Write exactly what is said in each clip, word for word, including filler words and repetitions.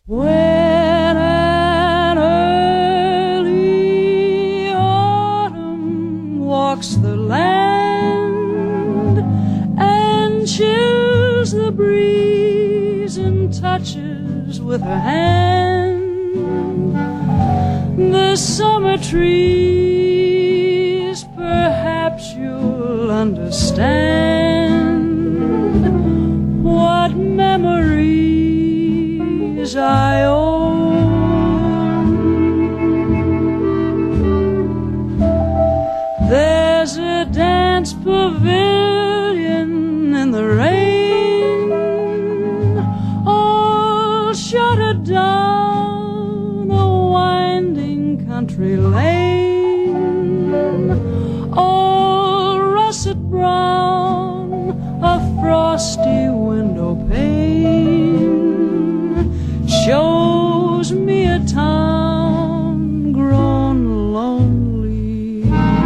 When an early autumn walks the land and chills the breeze and touches with her hand the summer trees, perhaps you'll understand what memories I own. There's a dance pavilion in the rain, all shuttered down a winding country lane, all russet brown, a frosty window pane shows me a town grown lonely.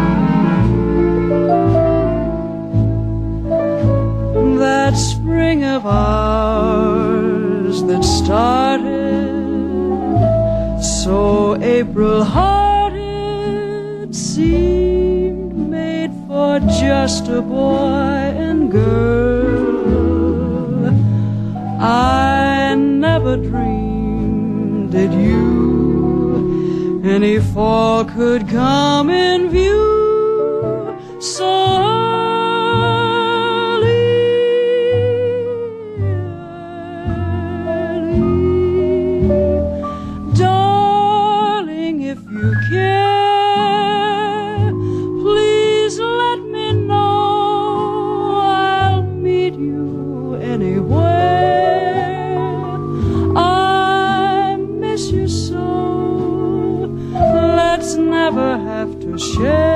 That spring of ours that started so April-hearted seemed made for just a boy and girl. I never dreamed that you, any fall could come in view so early, early. Darling, if you care, please let me know. I'll meet you anywhere. I miss you so. Let's never have to share